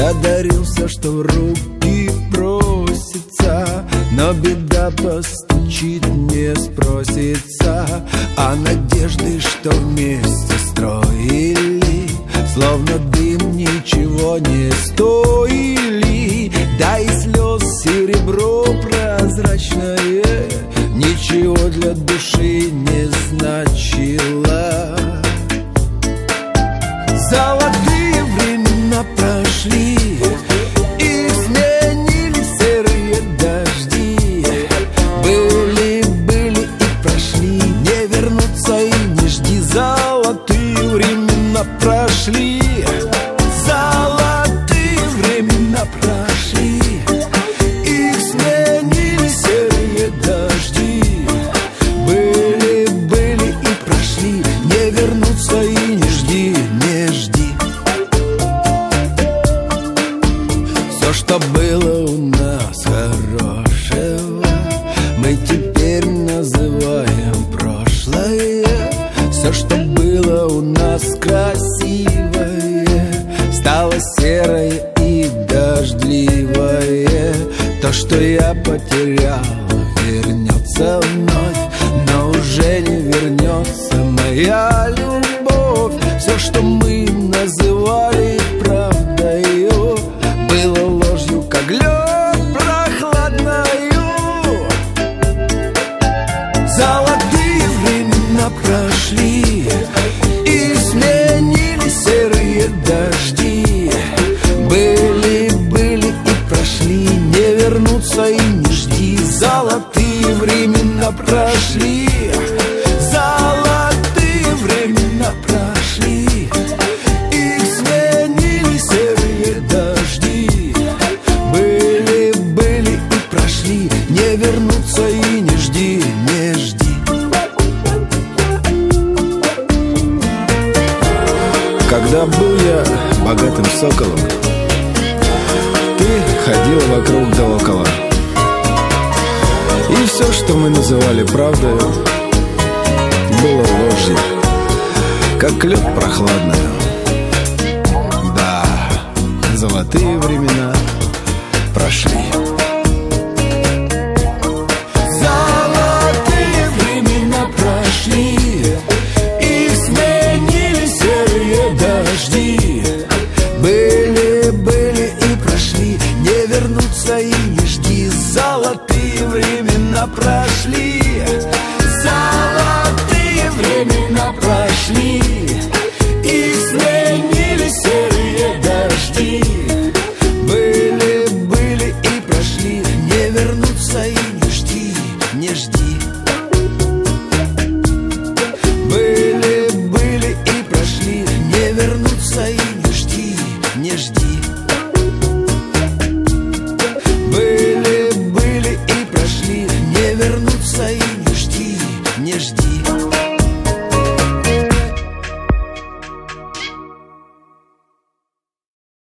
Я дарил все, что в руки просится, но беда постучит, не спросится. А надежды, что вместе строили, словно дым, ничего не стоили. Да и слез серебро прозрачное ничего для души не значило. Золотые времена прошли, их сменили серые дожди. Были и прошли, не вернутся и не жди. Золотые времена прошли, золотые времена прошли, их сменили серые дожди. Были и прошли, не вернутся и не жди, не жди. Все, что было у нас хорошего, мы теперь называем прошлое. Все, что было у нас красивое, стало серое и дождливое. То, что я потерял, вернется вновь, но уже не вернется моя любовь. Все, что мы называли правдою, было ложью, как лед прохладною. Золотые времена прошли, и сменили серые дожди. Были и прошли, не вернутся и не жди. Золотые времена прошли, золотые времена прошли, их сменили серые дожди. Были и прошли, не вернутся и не жди, не жди. Когда был я богатым соколом, ты ходила вокруг да около, и все, что мы называли правдой, было ложью, как лед прохладную. Да, золотые времена прошли.